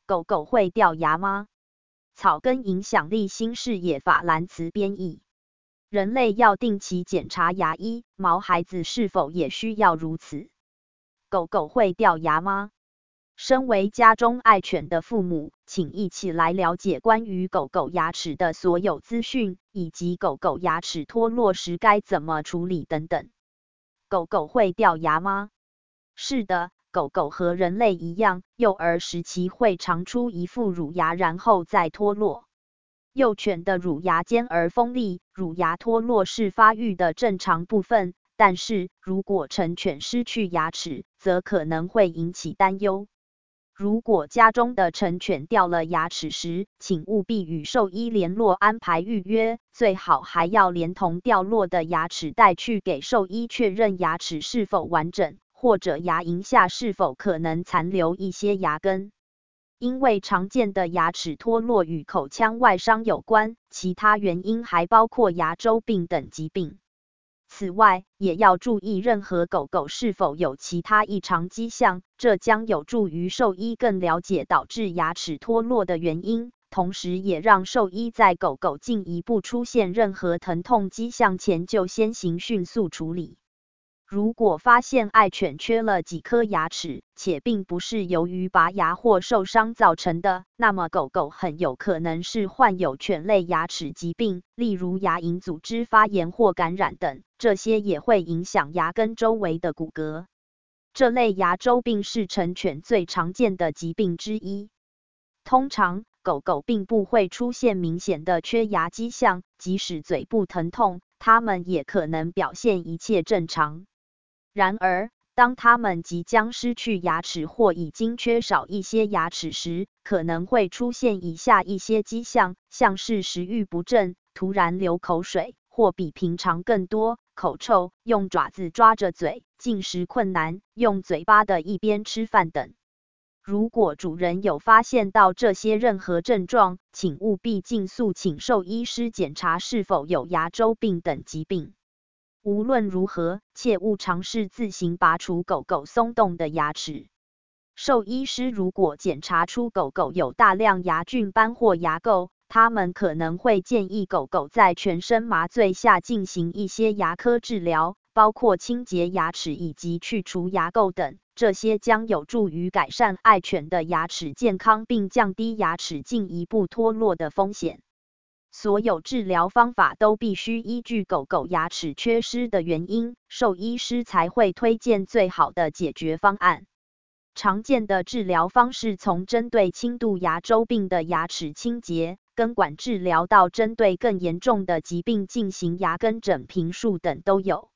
狗狗会掉牙吗？草根影响力新视野法兰茨编译。人类要定期检查牙医，毛孩子是否也需要如此？狗狗会掉牙吗？身为家中爱犬的父母，请一起来了解关于狗狗牙齿的所有资讯，以及狗狗牙齿脱落时该怎么处理等等。狗狗会掉牙吗？是的，狗狗和人类一样，幼儿时期会长出一副乳牙，然后再脱落。幼犬的乳牙尖而锋利，乳牙脱落是发育的正常部分，但是如果成犬失去牙齿，则可能会引起担忧。如果家中的成犬掉了牙齿时，请务必与兽医联络安排预约，最好还要连同掉落的牙齿带去给兽医确认牙齿是否完整，或者牙龈下是否可能残留一些牙根。因为常见的牙齿脱落与口腔外伤有关，其他原因还包括牙周病等疾病。此外，也要注意任何狗狗是否有其他异常迹象，这将有助于兽医更了解导致牙齿脱落的原因，同时也让兽医在狗狗进一步出现任何疼痛迹象前就先行迅速处理。如果发现爱犬缺了几颗牙齿，且并不是由于拔牙或受伤造成的，那么狗狗很有可能是患有犬类牙齿疾病，例如牙龈组织发炎或感染等，这些也会影响牙根周围的骨骼。这类牙周病是成犬最常见的疾病之一。通常，狗狗并不会出现明显的缺牙迹象，即使嘴部疼痛，它们也可能表现一切正常。然而，当它们即将失去牙齿或已经缺少一些牙齿时，可能会出现以下一些迹象，像是食欲不振、突然流口水，或比平常更多、口臭、用爪子抓着嘴、进食困难、用嘴巴的一边吃饭等。如果主人有发现到这些任何症状，请务必尽速请兽医师检查是否有牙周病等疾病。无论如何，切勿尝试自行拔除狗狗松动的牙齿。兽医师如果检查出狗狗有大量牙菌斑或牙垢，他们可能会建议狗狗在全身麻醉下进行一些牙科治疗，包括清洁牙齿以及去除牙垢等。这些将有助于改善爱犬的牙齿健康，并降低牙齿进一步脱落的风险。所有治疗方法都必须依据狗狗牙齿缺失的原因，兽医师才会推荐最好的解决方案。常见的治疗方式从针对轻度牙周病的牙齿清洁、根管治疗到针对更严重的疾病进行牙根整平术等都有。